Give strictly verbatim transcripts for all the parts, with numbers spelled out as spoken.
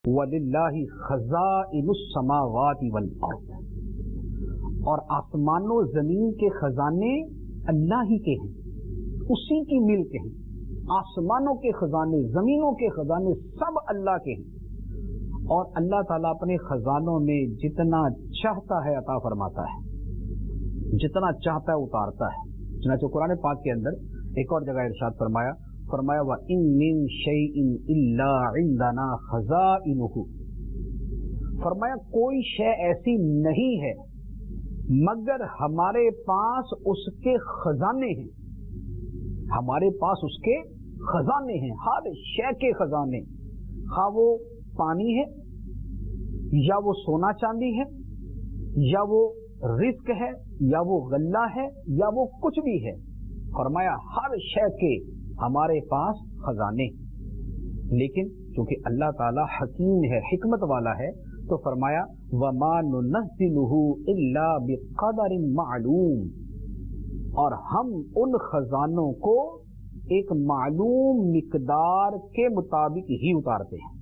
वलिल्लाहि खज़ाइनुस समावाति वल अर्द, और आसमानों जमीन के खजाने अल्लाह ही के हैं, उसी की मिल्क हैं। आसमानों के खजाने, जमीनों के खजाने सब अल्लाह के हैं, और अल्लाह ताला अपने खजानों में जितना चाहता है अता फरमाता है, जितना चाहता है उतारता है। चुनांचे कुरान पाक के अंदर एक और जगह इरशाद फरमाया फरमाया व इन मिन शैइन इल्ला इंदना खज़ाइनुहु, फरमाया कोई शय ऐसी नहीं है मगर हमारे पास उसके खजाने हैं, हमारे पास उसके खजाने हैं, हर शय के खजाने, हाँ वो पानी है या वो सोना चांदी है या वो रिस्क है या वो गल्ला है या वो कुछ भी है, फरमाया हर शय के हमारे पास खजाने। लेकिन चूंकि अल्लाह ताला हकीम है, हिकमत वाला है, तो फरमाया वमा नुनज़्ज़िलुहु इल्ला बिक़दरिन मालूम, और हम उन खजानों को एक मालूम मिकदार के मुताबिक ही उतारते हैं।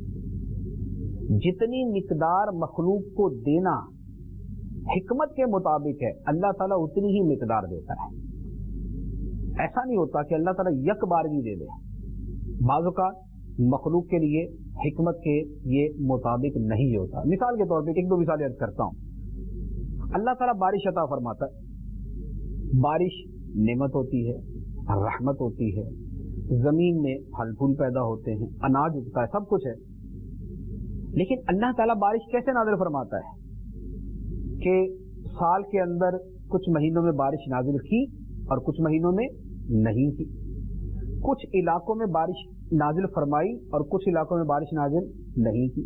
जितनी मिकदार मखलूक को देना हिकमत के मुताबिक है, अल्लाह ताला उतनी ही मिकदार देता है। ऐसा नहीं होता कि अल्लाह ताला यक बारगी दे दे। बाज़ औक़ात मखलूक के लिए हिकमत के ये मुताबिक नहीं होता। मिसाल के तौर पे एक दो मिसाल याद करता हूँ। अल्लाह ताला बारिश अता फरमाता है, बारिश नेमत होती है, रहमत होती है, जमीन में फल फूल पैदा होते हैं, अनाज उगता है, सब कुछ है। लेकिन अल्लाह ताला बारिश कैसे नाज़िल फरमाता है कि साल के अंदर कुछ महीनों में बारिश नाज़िल की और कुछ महीनों में नहीं की, कुछ इलाकों में बारिश नाजिल फरमाई और कुछ इलाकों में बारिश नाजिल नहीं की।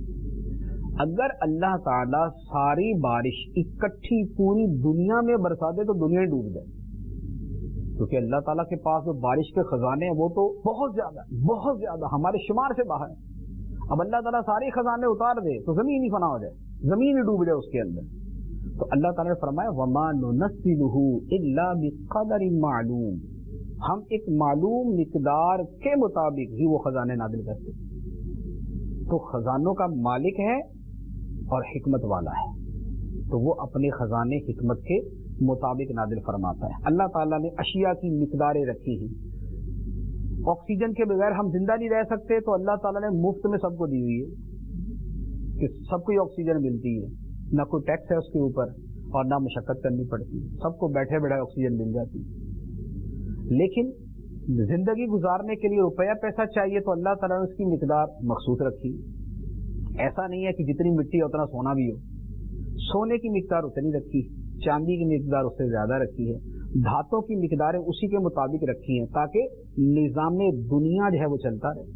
अगर अल्लाह ताला सारी बारिश इकट्ठी पूरी दुनिया में बरसा दे तो दुनिया डूब जाए, क्योंकि अल्लाह ताला के पास जो बारिश के खजाने हैं वो तो बहुत ज्यादा बहुत ज्यादा हमारे शुमार से बाहर है। अब अल्लाह ताला सारे खजाने उतार दे तो जमीन ही फना हो जाए, जमीन ही डूब जाए उसके अंदर। तो अल्लाह ताला ने फरमाया वमा नुनज़्ज़िलुहु इल्ला बिक़दरिन मालूम, हम एक मालूम मिकदार के मुताबिक ही वो खजाने नाजिल करते। तो खजानों का मालिक है और हिकमत वाला है, तो वो अपने खजाने हिकमत के मुताबिक नाजिल फरमाता है। अल्लाह ताला ने अशिया की मिकदारें रखी हैं। ऑक्सीजन के बगैर हम जिंदा नहीं रह सकते, तो अल्लाह ताला ने मुफ्त में सबको दी हुई है कि सबको ऑक्सीजन मिलती है, ना कोई टैक्स है उसके ऊपर और ना मशक्कत करनी पड़ती, सबको बैठे बैठे ऑक्सीजन मिल जाती है। लेकिन जिंदगी गुजारने के लिए रुपया पैसा चाहिए, तो अल्लाह ताला ने उसकी मिकदार मखसूस रखी। ऐसा नहीं है कि जितनी मिट्टी है उतना सोना भी हो, सोने की मिकदार उतनी रखी, चांदी की मिकदार उससे ज्यादा रखी है, धातों की मिकदारें उसी के मुताबिक रखी हैं, ताकि निजाम दुनिया जो है वो चलता रहे,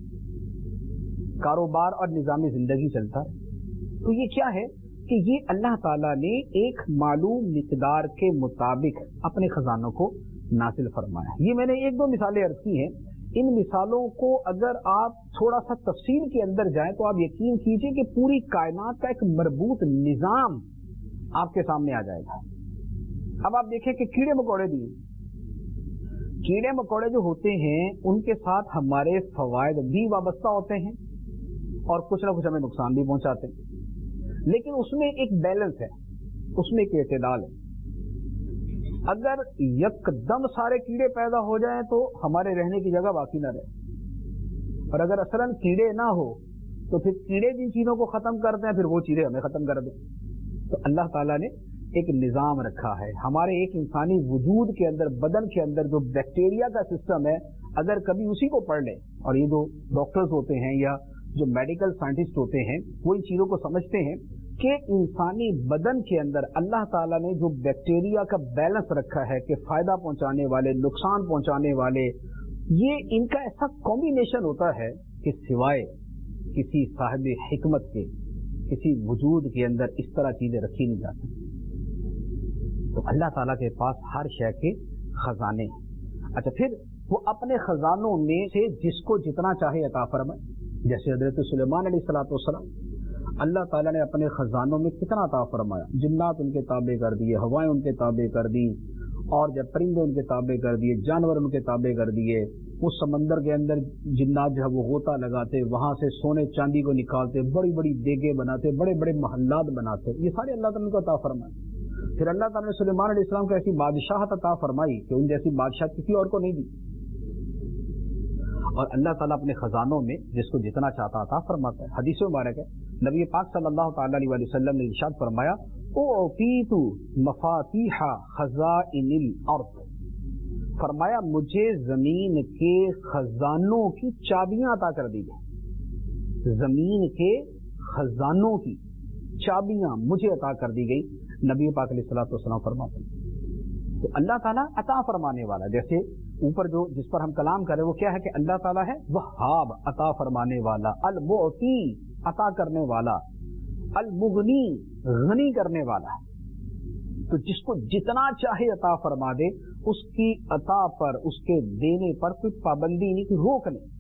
कारोबार और निजाम जिंदगी चलता रहे। तो ये क्या है कि ये अल्लाह ताला ने एक मालूम मिकदार के मुताबिक अपने खजानों को नासिल फरमाया। ये मैंने एक दो मिसालें अर्ज की हैं। इन मिसालों को अगर आप थोड़ा सा तफसील के अंदर जाएं तो आप यकीन कीजिए कि पूरी कायनात का एक मरबूत निजाम आपके सामने आ जाएगा। अब आप देखें कि कीड़े मकोड़े भी, कीड़े मकोड़े जो होते हैं उनके साथ हमारे फवायद भी वाबस्ता होते हैं और कुछ ना कुछ हमें नुकसान भी पहुंचाते हैं, लेकिन उसमें एक बैलेंस है, उसमें एक एतदाल है। अगर यकदम सारे कीड़े पैदा हो जाएं तो हमारे रहने की जगह बाकी ना रहे, और अगर असलन कीड़े ना हो तो फिर कीड़े जिन चीजों को खत्म करते हैं फिर वो चीजें हमें खत्म कर दें। तो अल्लाह ताला ने एक निजाम रखा है। हमारे एक इंसानी वजूद के अंदर, बदन के अंदर जो बैक्टीरिया का सिस्टम है, अगर कभी उसी को पढ़ लें, और ये जो डॉक्टर्स होते हैं या जो मेडिकल साइंटिस्ट होते हैं वो इन चीजों को समझते हैं कि इंसानी बदन के अंदर अल्लाह ताला ने जो बैक्टीरिया का बैलेंस रखा है कि फायदा पहुंचाने वाले, नुकसान पहुंचाने वाले, ये इनका ऐसा कॉम्बिनेशन होता है कि सिवाय किसी साहिब हिकमत के किसी वजूद के अंदर इस तरह चीजें रखी नहीं जा सकती। तो अल्लाह ताला के पास हर शय के खजाने। अच्छा, फिर वो अपने खजानों में से जिसको जितना चाहे अता फरमाए। जैसे हजरत सुलेमान अलैहिस्सलाम, अल्लाह ताला ने अपने खजानों में कितना अता फरमाया, जिन्नात उनके ताबे कर दिए, हवाएं उनके ताबे कर दी, और जब परिंदे उनके ताबे कर दिए, जानवर उनके ताबे कर दिए, اس سمندر کے اندر جنات جو ہے وہ غوطہ لگاتے، وہاں سے سونے چاندی کو نکالتے، بڑی بڑی دیگیں بناتے، بڑے بڑے محلات بناتے، یہ سارے اللہ تعالیٰ کو عطا فرمائے۔ پھر اللہ تعالیٰ نے سلیمان علیہ السلام کو ایسی بادشاہت عطا فرمائی کہ ان جیسی بادشاہت کسی اور کو نہیں دی، اور اللہ تعالیٰ اپنے خزانوں میں جس کو جتنا چاہتا عطا فرماتا ہے۔ حدیث مبارک ہے، نبی پاک صلی اللہ تعالیٰ علیہ وسلم نے ارشاد فرمایا، اعطیت مفاتیح خزائن الارض، فرمایا مجھے زمین کے خزانوں کی چابیاں عطا کر دی گئی، زمین کے خزانوں کی چابیاں مجھے عطا کر دی گئی، نبی پاک علیہ الصلوۃ والسلام فرماتے ہیں۔ تو اللہ تعالیٰ عطا فرمانے والا، جیسے اوپر جو جس پر ہم کلام کریں وہ کیا ہے کہ اللہ تعالیٰ ہے وہاب، عطا فرمانے والا، المعطی، عطا کرنے والا، المغنی، غنی کرنے والا۔ تو جس کو جتنا چاہے عطا فرما دے، اس کی عطا پر، اس کے دینے پر کوئی پابندی نہیں، کوئی روک نہیں۔